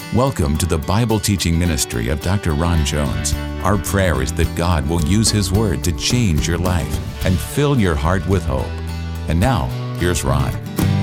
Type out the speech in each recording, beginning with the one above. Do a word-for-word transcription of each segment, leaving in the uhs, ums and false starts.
Welcome to the Bible teaching ministry of Doctor Ron Jones. Our prayer is that God will use His Word to change your life and fill your heart with hope. And now, here's Ron.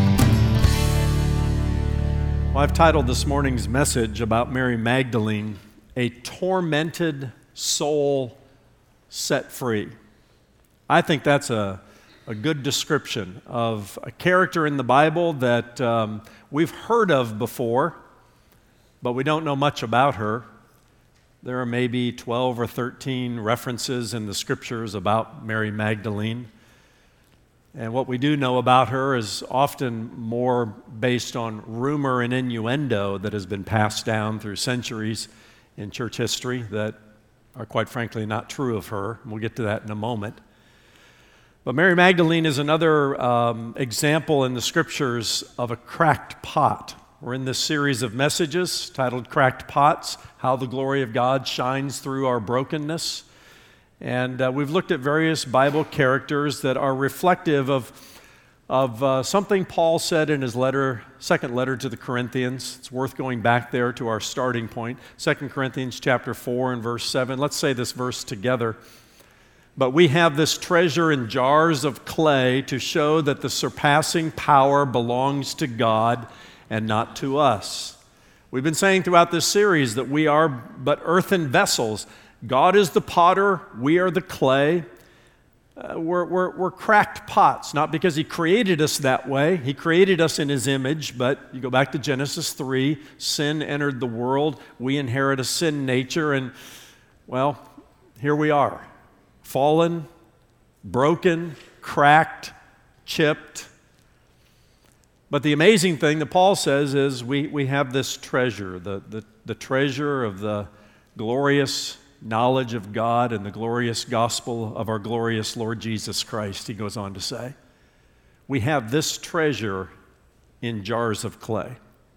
Well, I've titled this morning's message about Mary Magdalene, A Tormented Soul Set Free. I think that's a, a good description of a character in the Bible that um, we've heard of before, but we don't know much about her. There are maybe twelve or thirteen references in the scriptures about Mary Magdalene. And what we do know about her is often more based on rumor and innuendo that has been passed down through centuries in church history that are quite frankly not true of her. We'll get to that in a moment. But Mary Magdalene is another um, example in the scriptures of a cracked pot. We're in this series of messages titled Cracked Pots, How the Glory of God Shines Through Our Brokenness. And uh, we've looked at various Bible characters that are reflective of, of uh, something Paul said in his letter, second letter to the Corinthians. It's worth going back there to our starting point, Second Corinthians chapter four and verse seven. Let's say this verse together. But we have this treasure in jars of clay to show that the surpassing power belongs to God and not to us. We've been saying throughout this series that we are but earthen vessels. God is the potter, we are the clay. Uh, we're, we're, we're cracked pots, not because He created us that way. He created us in His image, but you go back to Genesis three, sin entered the world, we inherit a sin nature, and well, here we are, fallen, broken, cracked, chipped. But the amazing thing that Paul says is we, we have this treasure, the, the, the treasure of the glorious knowledge of God and the glorious gospel of our glorious Lord Jesus Christ, he goes on to say. We have this treasure in jars of clay.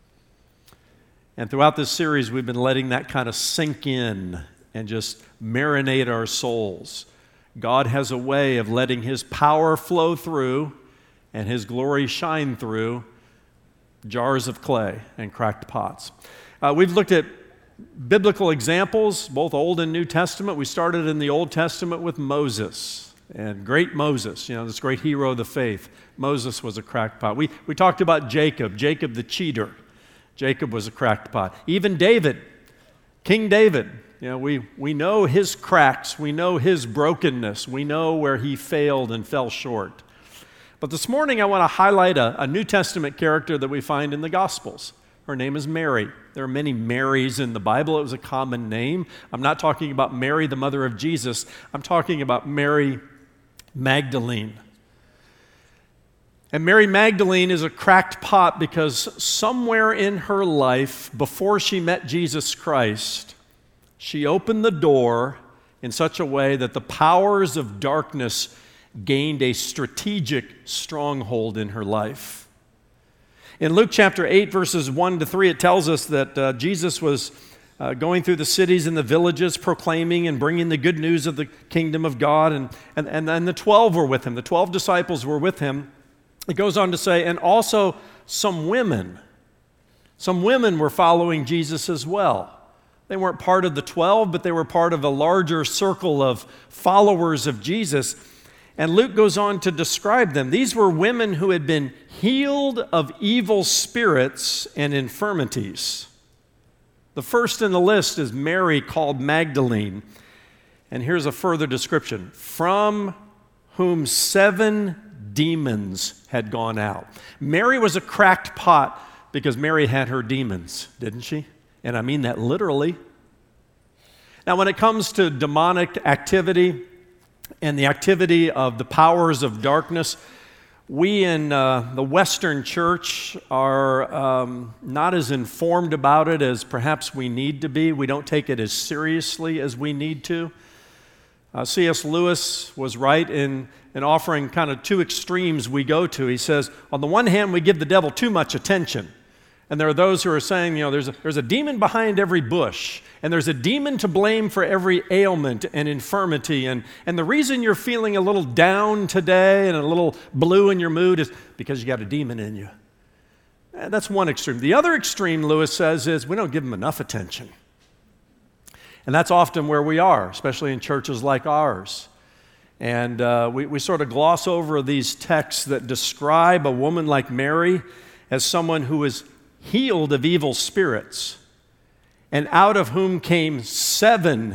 And throughout this series, we've been letting that kind of sink in and just marinate our souls. God has a way of letting His power flow through and His glory shine through jars of clay and cracked pots. Uh, we've looked at biblical examples, both Old and New Testament. We started in the Old Testament with Moses, and great Moses, you know, this great hero of the faith. Moses was a cracked pot. We, we talked about Jacob, Jacob the cheater. Jacob was a cracked pot. Even David, King David, you know, we, we know his cracks, we know his brokenness, we know where he failed and fell short. But this morning I want to highlight a, a New Testament character that we find in the Gospels. Her name is Mary. There are many Marys in the Bible. It was a common name. I'm not talking about Mary, the mother of Jesus. I'm talking about Mary Magdalene. And Mary Magdalene is a cracked pot because somewhere in her life, before she met Jesus Christ, she opened the door in such a way that the powers of darkness gained a strategic stronghold in her life. In Luke chapter eight, verses one to three, it tells us that uh, Jesus was uh, going through the cities and the villages, proclaiming and bringing the good news of the kingdom of God, and, and, and, and the twelve were with Him. The twelve disciples were with Him. It goes on to say, and also some women. Some women were following Jesus as well. They weren't part of the twelve, but they were part of a larger circle of followers of Jesus. And Luke goes on to describe them. These were women who had been healed of evil spirits and infirmities. The first in the list is Mary, called Magdalene. And here's a further description. From whom seven demons had gone out. Mary was a cracked pot because Mary had her demons, didn't she? And I mean that literally. Now, when it comes to demonic activity, and the activity of the powers of darkness, we in uh, the Western church are um, not as informed about it as perhaps we need to be. We don't take it as seriously as we need to. Uh, C S Lewis was right in, in offering kind of two extremes we go to. He says, on the one hand, we give the devil too much attention. And there are those who are saying, you know, there's a, there's a demon behind every bush, and there's a demon to blame for every ailment and infirmity. And, and the reason you're feeling a little down today and a little blue in your mood is because you got a demon in you. That's one extreme. The other extreme, Lewis says, is we don't give them enough attention. And that's often where we are, especially in churches like ours. And uh, we, we sort of gloss over these texts that describe a woman like Mary as someone who is healed of evil spirits, and out of whom came seven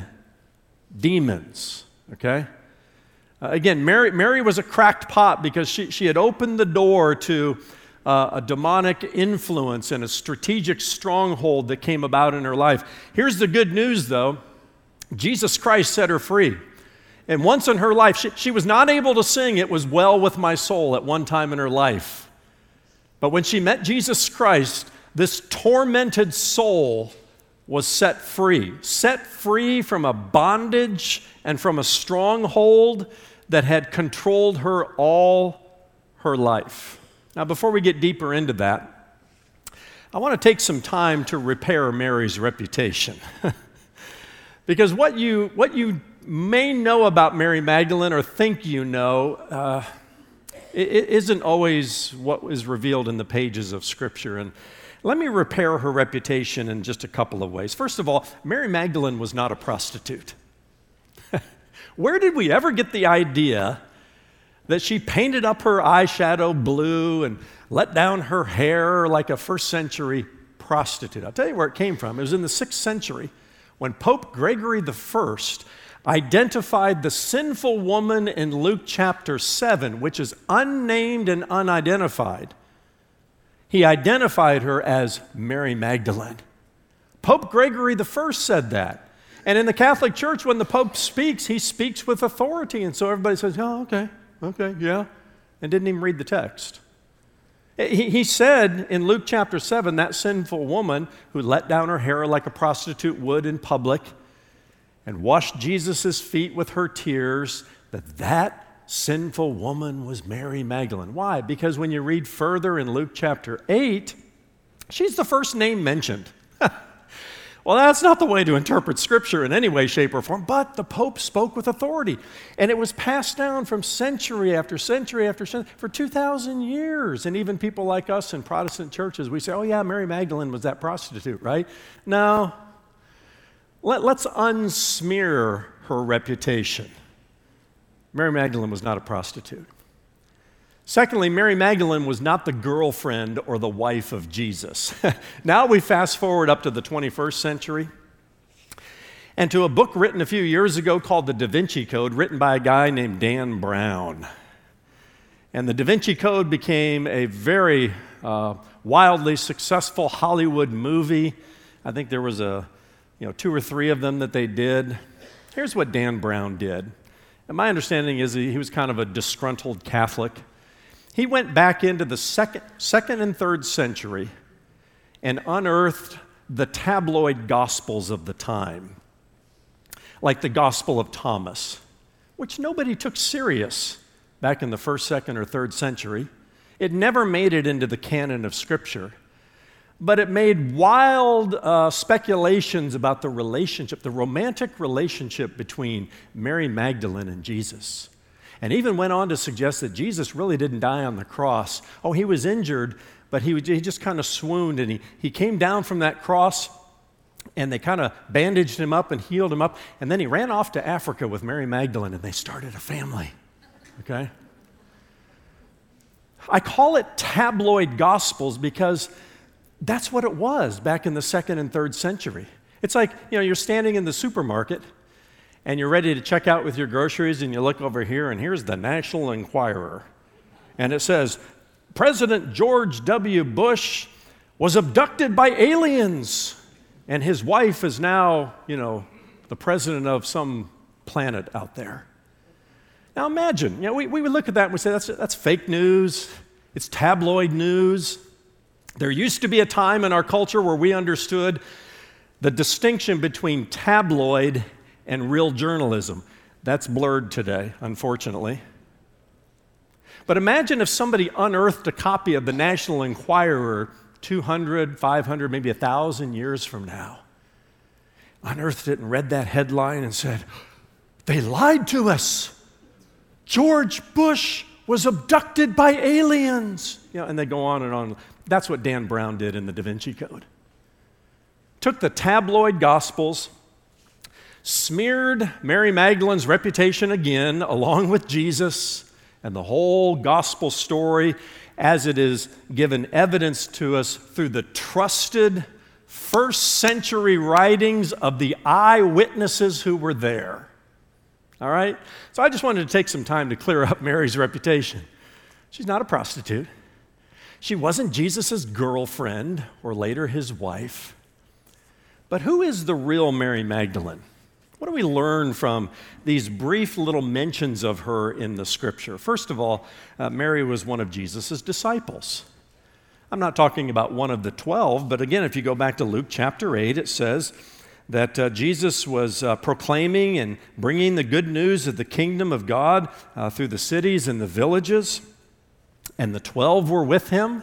demons, okay? Uh, again, Mary, Mary was a cracked pot because she, she had opened the door to uh, a demonic influence and a strategic stronghold that came about in her life. Here's the good news, though. Jesus Christ set her free. And once in her life, she, she was not able to sing, "It was well with my soul," at one time in her life. But when she met Jesus Christ, this tormented soul was set free, set free from a bondage and from a stronghold that had controlled her all her life. Now, before we get deeper into that, I want to take some time to repair Mary's reputation. Because what you, what you may know about Mary Magdalene or think you know uh, it isn't always what is revealed in the pages of Scripture. And let me repair her reputation in just a couple of ways. First of all, Mary Magdalene was not a prostitute. Where did we ever get the idea that she painted up her eyeshadow blue and let down her hair like a first century prostitute? I'll tell you where it came from. It was in the sixth century when Pope Gregory the First identified the sinful woman in Luke chapter seven, which is unnamed and unidentified. He identified her as Mary Magdalene. Pope Gregory the First said that. And in the Catholic Church, when the Pope speaks, he speaks with authority. And so everybody says, "Oh, okay, okay, yeah," and didn't even read the text. He, he said in Luke chapter seven, that sinful woman who let down her hair like a prostitute would in public and washed Jesus' feet with her tears, that that sinful woman was Mary Magdalene. Why? Because when you read further in Luke chapter eight, she's the first name mentioned. Well, that's not the way to interpret Scripture in any way, shape, or form, but the Pope spoke with authority. And it was passed down from century after century after century for two thousand years. And even people like us in Protestant churches, we say, "Oh yeah, Mary Magdalene was that prostitute," right? No. Let, let's unsmear her reputation. Mary Magdalene was not a prostitute. Secondly, Mary Magdalene was not the girlfriend or the wife of Jesus. Now we fast forward up to the twenty-first century and to a book written a few years ago called the Da Vinci Code, written by a guy named Dan Brown. And the Da Vinci Code became a very uh, wildly successful Hollywood movie. I think there was a, you know, two or three of them that they did. Here's what Dan Brown did. And my understanding is he was kind of a disgruntled Catholic. He went back into the second, second and third century and unearthed the tabloid gospels of the time, like the Gospel of Thomas, which nobody took serious back in the first, second, or third century. It never made it into the canon of Scripture, but it made wild uh, speculations about the relationship, the romantic relationship between Mary Magdalene and Jesus. And even went on to suggest that Jesus really didn't die on the cross. Oh, he was injured, but he, he just kind of swooned, and he, he came down from that cross, and they kind of bandaged him up and healed him up, and then he ran off to Africa with Mary Magdalene, and they started a family, okay? I call it tabloid gospels because that's what it was back in the second and third century. It's like, you know, you're standing in the supermarket, and you're ready to check out with your groceries, and you look over here, and here's the National Enquirer. And it says, President George W. Bush was abducted by aliens, and his wife is now, you know, the president of some planet out there. Now imagine, you know, we, we would look at that and we say, that's, that's fake news. It's tabloid news. There used to be a time in our culture where we understood the distinction between tabloid and real journalism. That's blurred today, unfortunately. But imagine if somebody unearthed a copy of the National Enquirer two hundred, five hundred, maybe one thousand years from now. Unearthed it and read that headline and said, "They lied to us. George Bush was abducted by aliens." you know, and they go on and on. That's what Dan Brown did in the Da Vinci Code. Took the tabloid Gospels, smeared Mary Magdalene's reputation again, along with Jesus and the whole gospel story as it is given evidence to us through the trusted first century writings of the eyewitnesses who were there. All right? So I just wanted to take some time to clear up Mary's reputation. She's not a prostitute. She wasn't Jesus' girlfriend or later his wife. But who is the real Mary Magdalene? What do we learn from these brief little mentions of her in the scripture? First of all, uh, Mary was one of Jesus' disciples. I'm not talking about one of the twelve, but again, if you go back to Luke chapter eight, it says that uh, Jesus was uh, proclaiming and bringing the good news of the kingdom of God uh, through the cities and the villages, and the twelve were with him,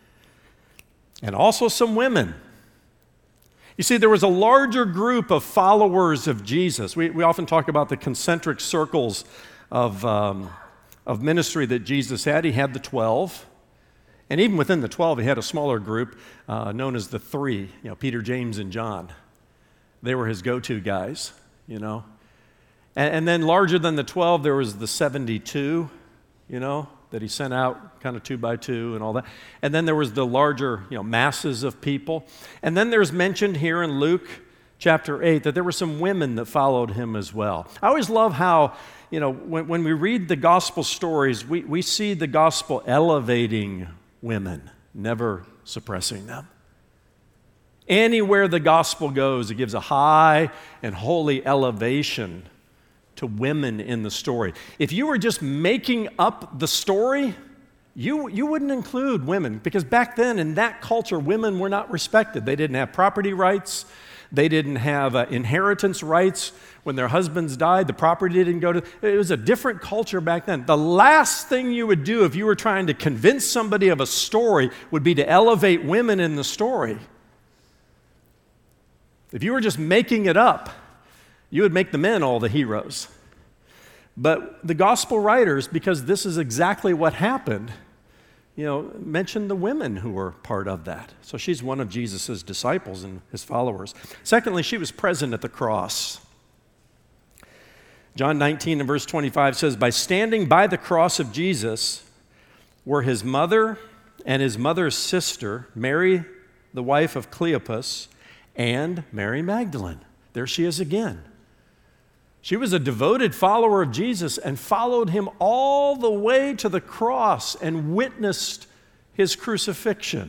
and also some women. You see, there was a larger group of followers of Jesus. We, we often talk about the concentric circles of, um, of ministry that Jesus had. He had the twelve. And even within the twelve, he had a smaller group uh, known as the three, you know, Peter, James, and John. They were his go-to guys, you know. And, and then larger than the twelve, there was the seventy-two, you know, that he sent out kind of two by two and all that. And then there was the larger, you know, masses of people. And then there's mentioned here in Luke chapter eight that there were some women that followed him as well. I always love how, you know, when, when we read the gospel stories, we, we see the gospel elevating women, never suppressing them. Anywhere the gospel goes, it gives a high and holy elevation to women in the story. If you were just making up the story, you, you wouldn't include women, because back then in that culture, women were not respected. They didn't have property rights. They didn't have uh, inheritance rights. When their husbands died, the property didn't go to... It was a different culture back then. The last thing you would do if you were trying to convince somebody of a story would be to elevate women in the story. If you were just making it up, you would make the men all the heroes. But the gospel writers, because this is exactly what happened, you know, mention the women who were part of that. So she's one of Jesus' disciples and his followers. Secondly, she was present at the cross. John nineteen and verse twenty-five says, by standing by the cross of Jesus were his mother and his mother's sister, Mary, the wife of Cleopas, and Mary Magdalene. There she is again. She was a devoted follower of Jesus and followed him all the way to the cross and witnessed his crucifixion.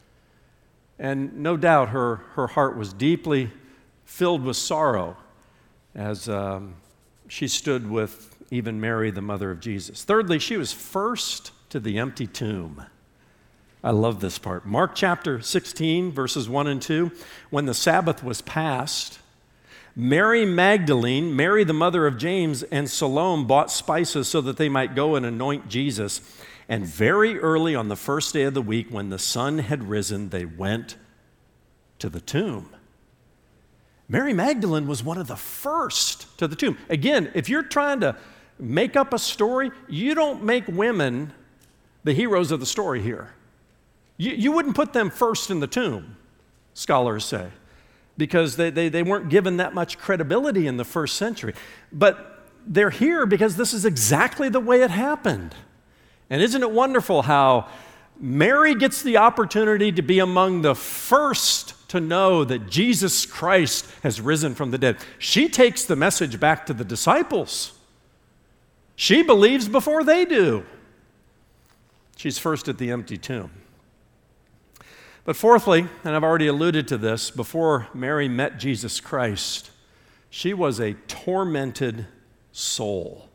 And no doubt her, her heart was deeply filled with sorrow as um, she stood with even Mary, the mother of Jesus. Thirdly, she was first to the empty tomb. I love this part. Mark chapter sixteen, verses one and two. When the Sabbath was past, Mary Magdalene, Mary the mother of James, and Salome bought spices so that they might go and anoint Jesus. And very early on the first day of the week, when the sun had risen, they went to the tomb. Mary Magdalene was one of the first to the tomb. Again, if you're trying to make up a story, you don't make women the heroes of the story here. You, you wouldn't put them first in the tomb, scholars say, because they, they, they weren't given that much credibility in the first century. But they're here because this is exactly the way it happened. And isn't it wonderful how Mary gets the opportunity to be among the first to know that Jesus Christ has risen from the dead? She takes the message back to the disciples. She believes before they do. She's first at the empty tomb. But fourthly, and I've already alluded to this, before Mary met Jesus Christ, she was a tormented soul.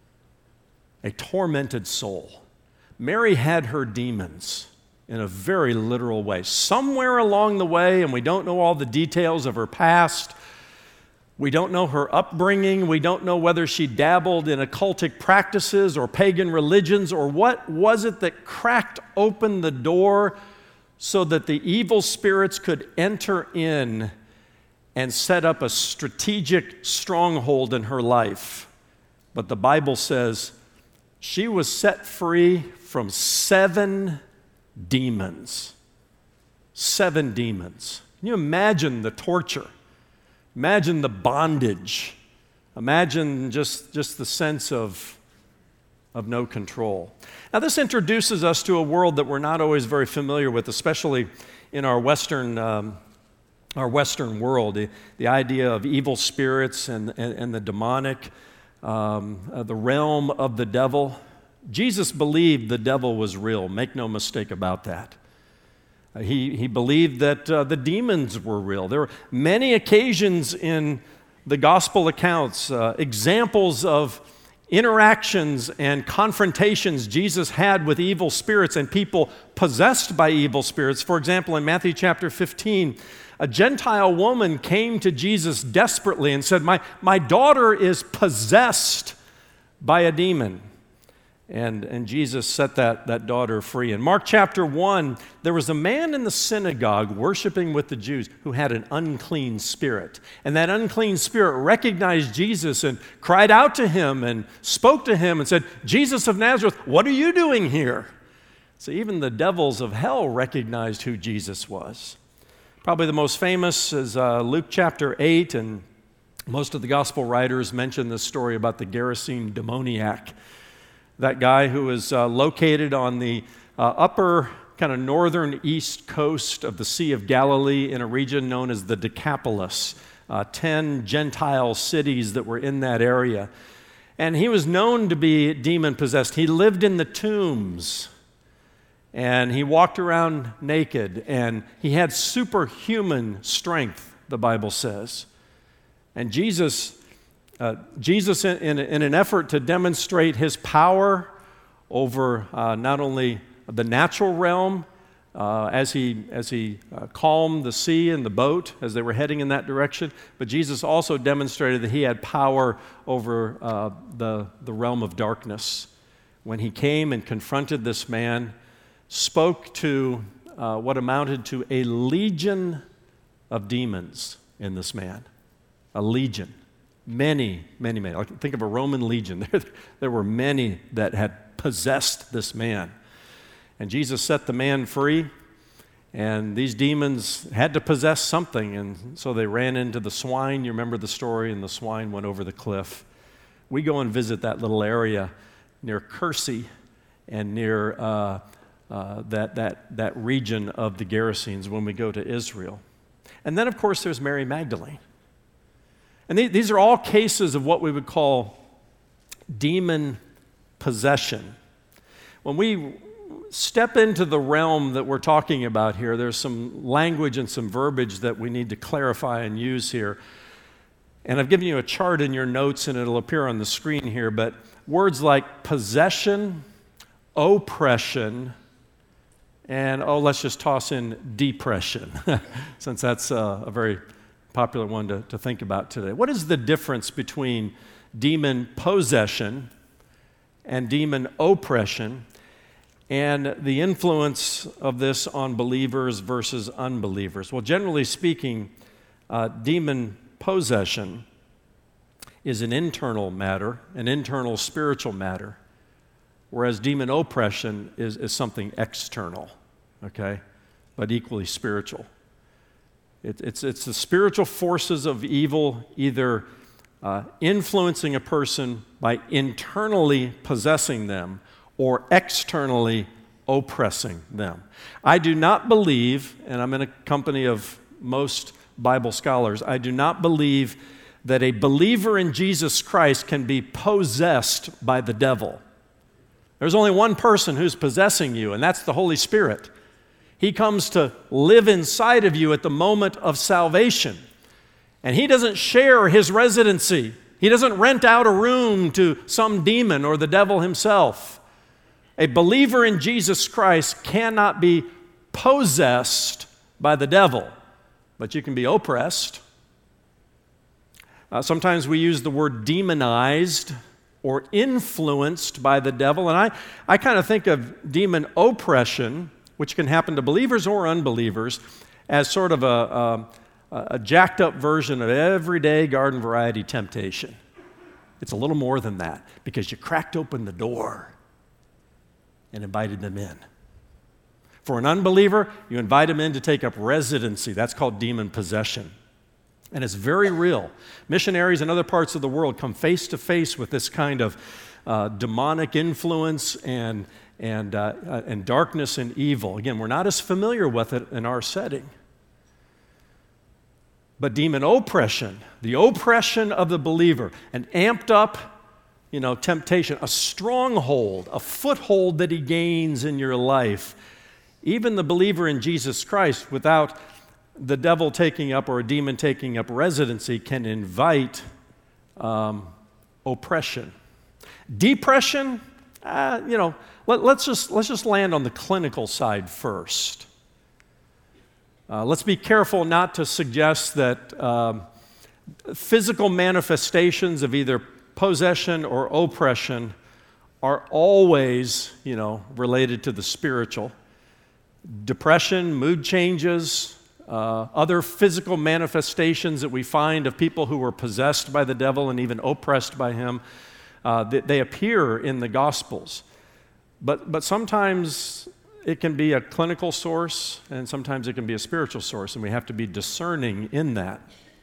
A tormented soul. Mary had her demons in a very literal way. Somewhere along the way, and we don't know all the details of her past, we don't know her upbringing, we don't know whether she dabbled in occultic practices or pagan religions, or what was it that cracked open the door so that the evil spirits could enter in and set up a strategic stronghold in her life. But the Bible says she was set free from seven demons. Seven demons. Can you imagine the torture? Imagine the bondage. Imagine just, just the sense of, of no control. Now, this introduces us to a world that we're not always very familiar with, especially in our Western, um, our Western world. The, the idea of evil spirits and, and, and the demonic, um, uh, the realm of the devil. Jesus believed the devil was real. Make no mistake about that. Uh, he, he believed that uh, the demons were real. There were many occasions in the gospel accounts, uh, examples of interactions and confrontations Jesus had with evil spirits and people possessed by evil spirits. For example, in Matthew chapter fifteen, a Gentile woman came to Jesus desperately and said, my, my daughter is possessed by a demon. And, and Jesus set that, that daughter free. In Mark chapter one, there was a man in the synagogue worshiping with the Jews who had an unclean spirit. And that unclean spirit recognized Jesus and cried out to him and spoke to him and said, Jesus of Nazareth, what are you doing here? So even the devils of hell recognized who Jesus was. Probably the most famous is uh, Luke chapter eight, and most of the gospel writers mention this story about the Gerasene demoniac. That guy who was uh, located on the uh, upper kind of northern east coast of the Sea of Galilee in a region known as the Decapolis, uh, ten Gentile cities that were in that area. And he was known to be demon-possessed. He lived in the tombs, and he walked around naked, and he had superhuman strength, the Bible says. And Jesus... Uh, Jesus, in, in, in an effort to demonstrate his power over uh, not only the natural realm, uh, as he, as he uh, calmed the sea and the boat as they were heading in that direction, but Jesus also demonstrated that he had power over uh, the, the realm of darkness. When he came and confronted this man, spoke to uh, what amounted to a legion of demons in this man. A legion. Many, many, many. Like, think of a Roman legion. There, there were many that had possessed this man. And Jesus set the man free, and these demons had to possess something, and so they ran into the swine. You remember the story, and the swine went over the cliff. We go and visit that little area near Kursi and near uh, uh, that, that, that region of the Gerasenes when we go to Israel. And then, of course, there's Mary Magdalene. And these are all cases of what we would call demon possession. When we step into the realm that we're talking about here, there's some language and some verbiage that we need to clarify and use here. And I've given you a chart in your notes, and it'll appear on the screen here, but words like possession, oppression, and, oh, let's just toss in depression, since that's uh, a very popular one to, to think about today. What is the difference between demon possession and demon oppression, and the influence of this on believers versus unbelievers? Well, generally speaking, uh, demon possession is an internal matter, an internal spiritual matter, whereas demon oppression is, is something external, okay, but equally spiritual. It, it's, it's the spiritual forces of evil either uh, influencing a person by internally possessing them or externally oppressing them. I do not believe, and I'm in a company of most Bible scholars, I do not believe that a believer in Jesus Christ can be possessed by the devil. There's only one person who's possessing you, and that's the Holy Spirit. He comes to live inside of you at the moment of salvation. And he doesn't share his residency. He doesn't rent out a room to some demon or the devil himself. A believer in Jesus Christ cannot be possessed by the devil, but you can be oppressed. Uh, sometimes we use the word demonized or influenced by the devil, and I, I kind of think of demon oppression, which can happen to believers or unbelievers, as sort of a, a, a jacked up version of everyday garden variety temptation. It's a little more than that, because you cracked open the door and invited them in. For an unbeliever, you invite him in to take up residency. That's called demon possession. And it's very real. Missionaries in other parts of the world come face to face with this kind of uh, demonic influence and, and, uh, uh, and darkness and evil. Again, we're not as familiar with it in our setting. But demon oppression, the oppression of the believer, an amped up, you know, temptation, a stronghold, a foothold that he gains in your life. Even the believer in Jesus Christ, without the devil taking up or a demon taking up residency, can invite um, oppression. Depression, uh, you know, let, let's just let's just land on the clinical side first. Uh, let's be careful not to suggest that um, physical manifestations of either possession or oppression are always, you know, related to the spiritual. Depression, mood changes, Uh, other physical manifestations that we find of people who were possessed by the devil and even oppressed by him, uh, they, they appear in the Gospels. But, but sometimes it can be a clinical source, and sometimes it can be a spiritual source, and we have to be discerning in that.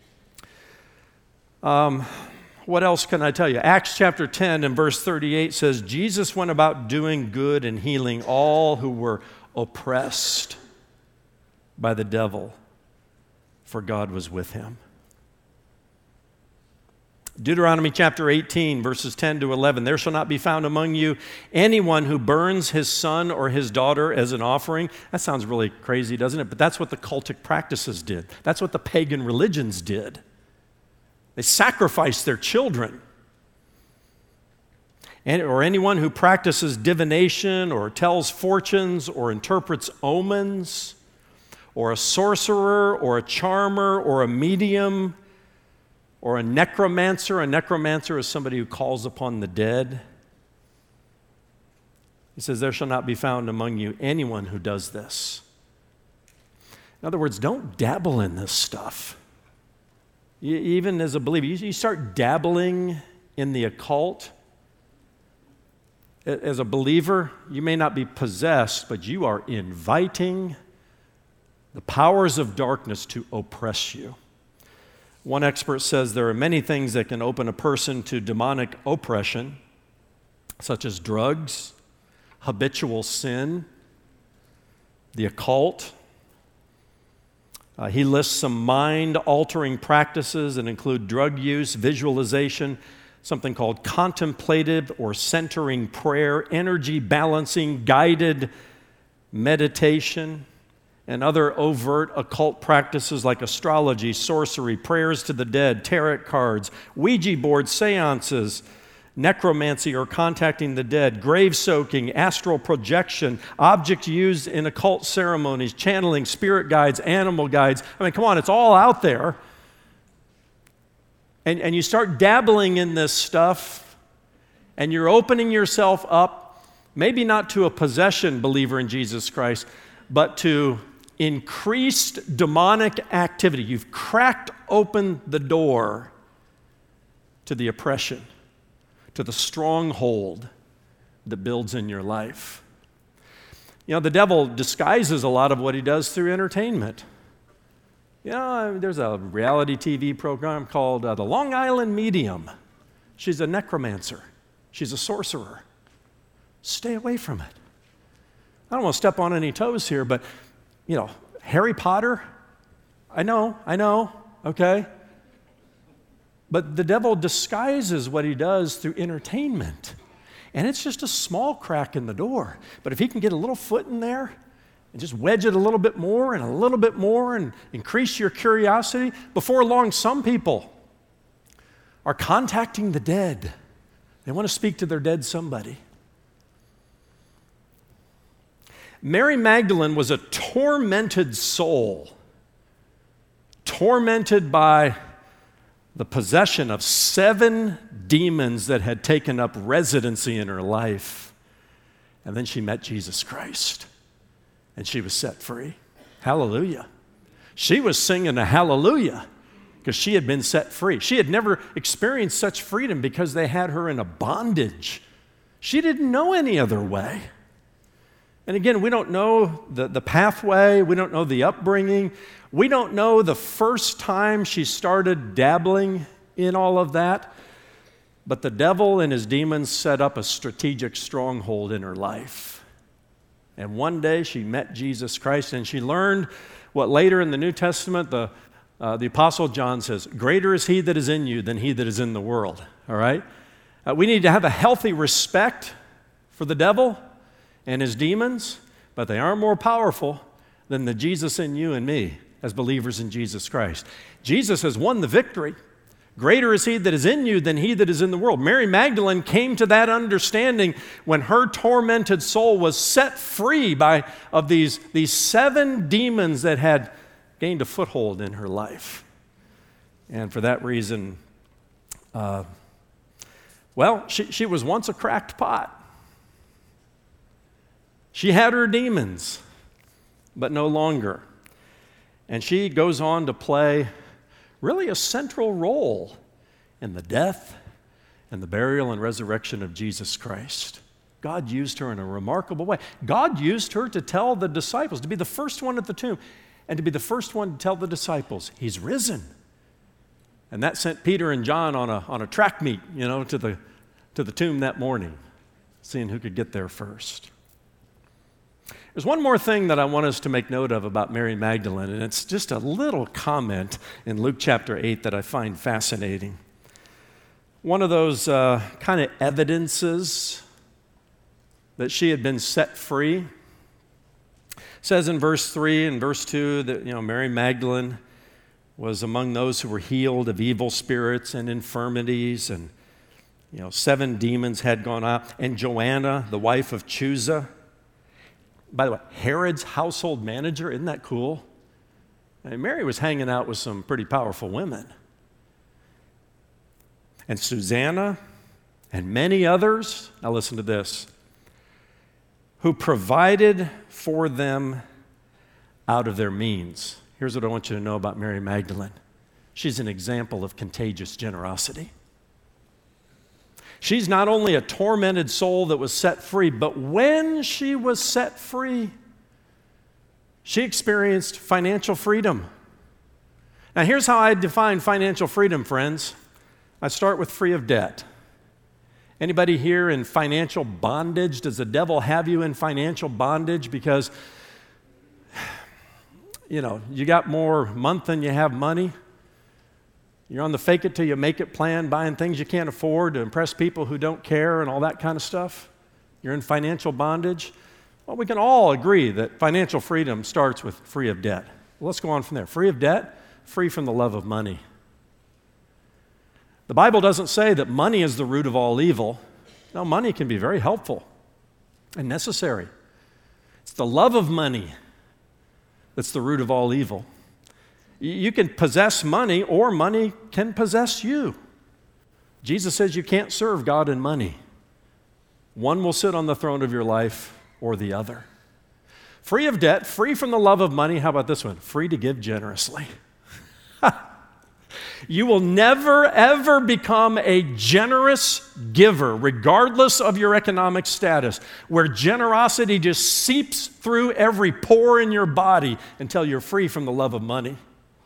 Um, what else can I tell you? Acts chapter ten and verse thirty-eight says, Jesus went about doing good and healing all who were oppressed by the devil, for God was with him. Deuteronomy chapter eighteen, verses ten to eleven, there shall not be found among you anyone who burns his son or his daughter as an offering. That sounds really crazy, doesn't it? But that's what the cultic practices did. That's what the pagan religions did. They sacrificed their children. And, or anyone who practices divination or tells fortunes or interprets omens, or a sorcerer, or a charmer, or a medium, or a necromancer. A necromancer is somebody who calls upon the dead. He says, there shall not be found among you anyone who does this. In other words, don't dabble in this stuff. You, even as a believer, you, you start dabbling in the occult. As a believer, you may not be possessed, but you are inviting the powers of darkness to oppress you. One expert says there are many things that can open a person to demonic oppression, such as drugs, habitual sin, the occult. Uh, he lists some mind-altering practices that include drug use, visualization, something called contemplative or centering prayer, energy balancing, guided meditation, and other overt occult practices like astrology, sorcery, prayers to the dead, tarot cards, Ouija boards, seances, necromancy or contacting the dead, grave soaking, astral projection, objects used in occult ceremonies, channeling, spirit guides, animal guides. I mean, come on, it's all out there. And, and you start dabbling in this stuff, and you're opening yourself up, maybe not to a possession, believer in Jesus Christ, but to increased demonic activity. You've cracked open the door to the oppression, to the stronghold that builds in your life. You know, the devil disguises a lot of what he does through entertainment. You know, there's a reality T V program called uh, The Long Island Medium. She's a necromancer. She's a sorcerer. Stay away from it. I don't want to step on any toes here, but, you know, Harry Potter, I know, I know, okay? But the devil disguises what he does through entertainment. And it's just a small crack in the door. But if he can get a little foot in there and just wedge it a little bit more and a little bit more and increase your curiosity, before long, some people are contacting the dead. They want to speak to their dead somebody. Mary Magdalene was a tormented soul, tormented by the possession of seven demons that had taken up residency in her life. And then she met Jesus Christ, and she was set free. Hallelujah. She was singing a hallelujah because she had been set free. She had never experienced such freedom because they had her in a bondage. She didn't know any other way. And again, we don't know the, the pathway, we don't know the upbringing, we don't know the first time she started dabbling in all of that, but the devil and his demons set up a strategic stronghold in her life. And one day she met Jesus Christ and she learned what later in the New Testament the, uh, the Apostle John says, greater is he that is in you than he that is in the world, all right? Uh, we need to have a healthy respect for the devil and his demons, but they aren't more powerful than the Jesus in you and me as believers in Jesus Christ. Jesus has won the victory. Greater is he that is in you than he that is in the world. Mary Magdalene came to that understanding when her tormented soul was set free by of these, these seven demons that had gained a foothold in her life. And for that reason, uh, well, she, she was once a cracked pot. She had her demons, but no longer. And she goes on to play really a central role in the death and the burial and resurrection of Jesus Christ. God used her in a remarkable way. God used her to tell the disciples, to be the first one at the tomb, and to be the first one to tell the disciples, he's risen. And that sent Peter and John on a, on a track meet, you know, to the, to the tomb that morning, seeing who could get there first. There's one more thing that I want us to make note of about Mary Magdalene, and it's just a little comment in Luke chapter eight that I find fascinating. One of those uh, kind of evidences that she had been set free. It says in verse three and verse two that, you know, Mary Magdalene was among those who were healed of evil spirits and infirmities, and, you know, seven demons had gone out. And Joanna, the wife of Chuza, by the way, Herod's household manager, isn't that cool? I mean, Mary was hanging out with some pretty powerful women. And Susanna and many others, now listen to this, who provided for them out of their means. Here's what I want you to know about Mary Magdalene. She's an example of contagious generosity. She's not only a tormented soul that was set free, but when she was set free, she experienced financial freedom. Now, here's how I define financial freedom, friends. I start with free of debt. Anybody here in financial bondage? Does the devil have you in financial bondage because, you know, you got more month than you have money? You're on the fake it till you make it plan, buying things you can't afford to impress people who don't care and all that kind of stuff. You're in financial bondage. Well, we can all agree that financial freedom starts with free of debt. Well, let's go on from there. Free of debt, free from the love of money. The Bible doesn't say that money is the root of all evil. No, money can be very helpful and necessary. It's the love of money that's the root of all evil. You can possess money, or money can possess you. Jesus says you can't serve God and money. One will sit on the throne of your life, or the other. Free of debt, free from the love of money. How about this one? Free to give generously. You will never, ever become a generous giver, regardless of your economic status, where generosity just seeps through every pore in your body until you're free from the love of money.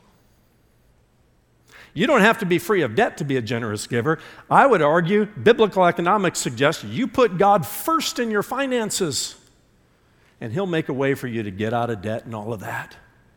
You don't have to be free of debt to be a generous giver. I would argue biblical economics suggests you put God first in your finances, and He'll make a way for you to get out of debt and all of that.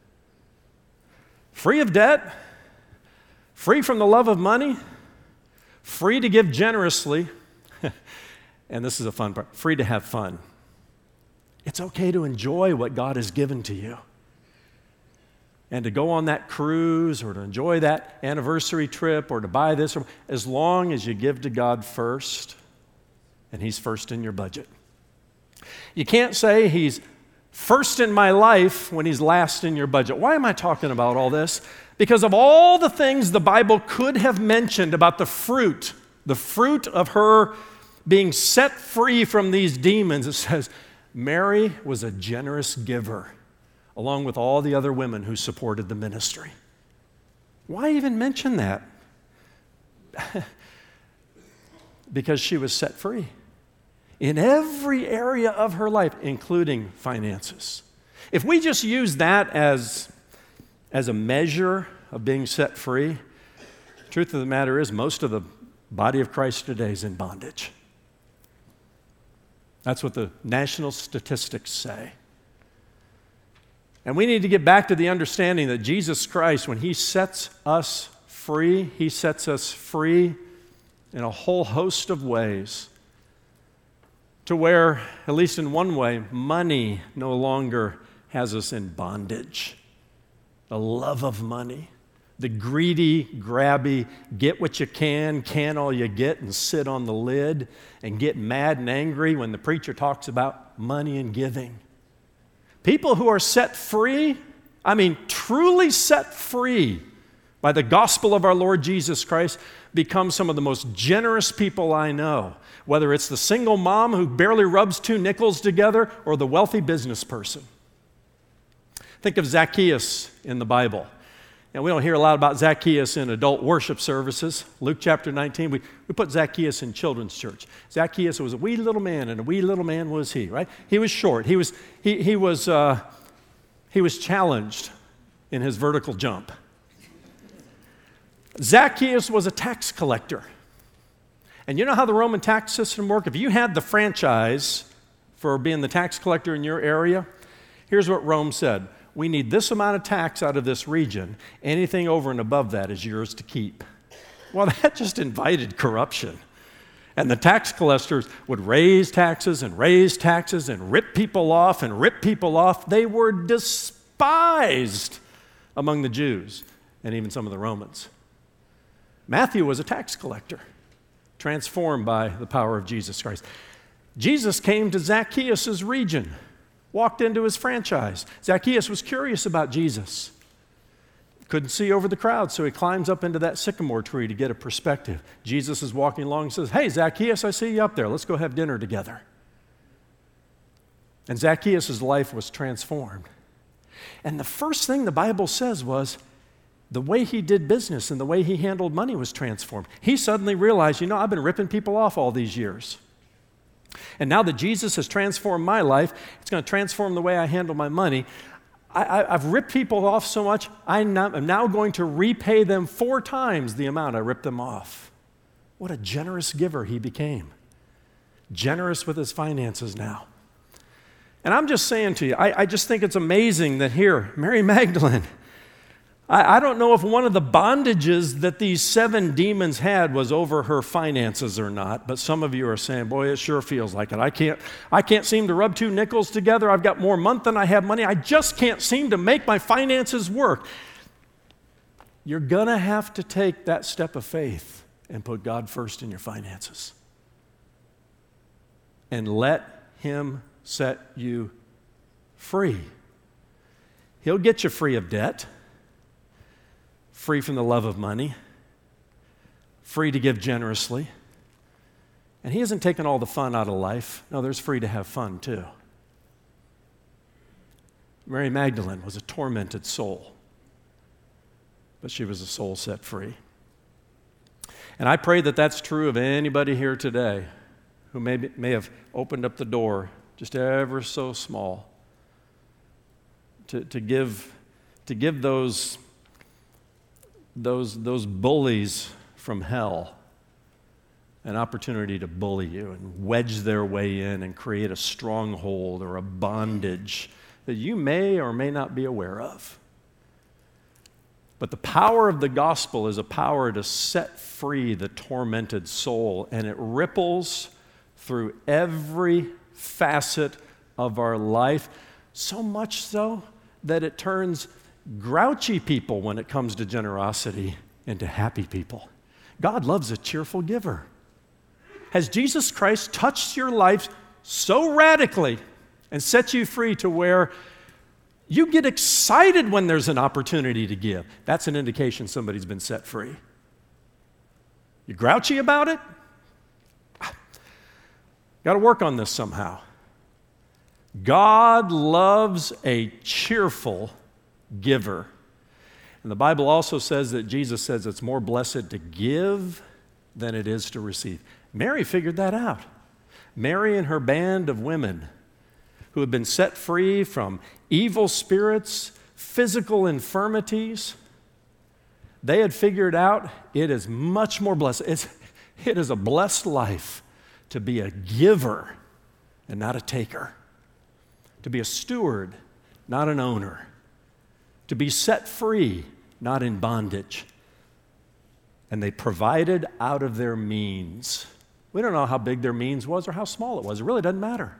Free of debt, free from the love of money, free to give generously, and this is a fun part, free to have fun. It's okay to enjoy what God has given to you. And to go on that cruise or to enjoy that anniversary trip or to buy this, or, as long as you give to God first and He's first in your budget. You can't say He's first in my life when He's last in your budget. Why am I talking about all this? Because of all the things the Bible could have mentioned about the fruit, the fruit of her being set free from these demons, it says Mary was a generous giver, along with all the other women who supported the ministry. Why even mention that? Because she was set free. in every area of her life, including finances. If we just use that as, as a measure of being set free, the truth of the matter is most of the body of Christ today is in bondage. That's what the national statistics say. And we need to get back to the understanding that Jesus Christ, when he sets us free, he sets us free in a whole host of ways, to where, at least in one way, money no longer has us in bondage. The love of money, the greedy, grabby, get what you can, can all you get, and sit on the lid and get mad and angry when the preacher talks about money and giving. People who are set free, I mean truly set free by the gospel of our Lord Jesus Christ, become some of the most generous people I know, whether it's the single mom who barely rubs two nickels together or the wealthy business person. Think of Zacchaeus in the Bible. And we don't hear a lot about Zacchaeus in adult worship services. Luke chapter nineteen, we, we put Zacchaeus in children's church. Zacchaeus was a wee little man, and a wee little man was he, right? He was short. He was, he, he was, uh, he was challenged in his vertical jump. Zacchaeus was a tax collector. And you know how the Roman tax system worked? If you had the franchise for being the tax collector in your area, here's what Rome said. We need this amount of tax out of this region. Anything over and above that is yours to keep. Well, that just invited corruption. And the tax collectors would raise taxes and raise taxes and rip people off and rip people off. They were despised among the Jews and even some of the Romans. Matthew was a tax collector, transformed by the power of Jesus Christ. Jesus came to Zacchaeus' region, walked into his franchise. Zacchaeus was curious about Jesus. Couldn't see over the crowd, so he climbs up into that sycamore tree to get a perspective. Jesus is walking along and says, "Hey, Zacchaeus, I see you up there. Let's go have dinner together." And Zacchaeus' life was transformed. And the first thing the Bible says was, the way he did business and the way he handled money was transformed. He suddenly realized, you know, I've been ripping people off all these years. And now that Jesus has transformed my life, it's going to transform the way I handle my money. I, I, I've ripped people off so much, I'm now, I'm now going to repay them four times the amount I ripped them off. What a generous giver he became. Generous with his finances now. And I'm just saying to you, I, I just think it's amazing that here, Mary Magdalene, I don't know if one of the bondages that these seven demons had was over her finances or not, but some of you are saying, boy, it sure feels like it. I can't, I can't seem to rub two nickels together. I've got more month than I have money. I just can't seem to make my finances work. You're going to have to take that step of faith and put God first in your finances. And let him set you free. He'll get you free of debt. Free from the love of money, free to give generously. And he hasn't taken all the fun out of life. No, there's free to have fun too. Mary Magdalene was a tormented soul, but she was a soul set free. And I pray that that's true of anybody here today who may, be, may have opened up the door just ever so small to, to give, to give those Those, those bullies from hell an opportunity to bully you and wedge their way in and create a stronghold or a bondage that you may or may not be aware of. But the power of the gospel is a power to set free the tormented soul, and it ripples through every facet of our life, so much so that it turns grouchy people when it comes to generosity into happy people. God loves a cheerful giver. Has Jesus Christ touched your life so radically and set you free to where you get excited when there's an opportunity to give? That's an indication somebody's been set free. You grouchy about it? Got to work on this somehow. God loves a cheerful giver. And the Bible also says that Jesus says it's more blessed to give than it is to receive. Mary figured that out. Mary and her band of women who had been set free from evil spirits, physical infirmities, they had figured out it is much more blessed. It's, it is a blessed life to be a giver and not a taker, to be a steward, not an owner, to be set free, not in bondage. And they provided out of their means. We don't know how big their means was or how small it was. It really doesn't matter.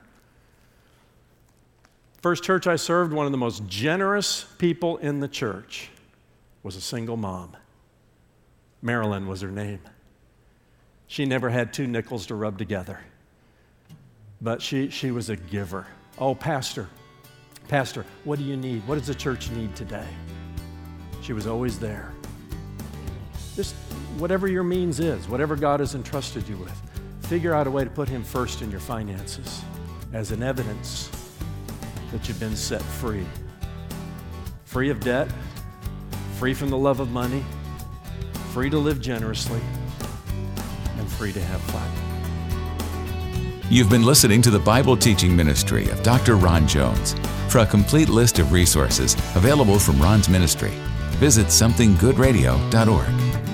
First church I served, one of the most generous people in the church was a single mom. Marilyn was her name. She never had two nickels to rub together, but she, she was a giver. Oh, pastor, pastor, what do you need? What does the church need today? She was always there. Just whatever your means is, whatever God has entrusted you with, figure out a way to put Him first in your finances as an evidence that you've been set free. Free of debt, free from the love of money, free to live generously, and free to have fun. You've been listening to the Bible teaching ministry of Doctor Ron Jones. For a complete list of resources available from Ron's ministry, visit something good radio dot org.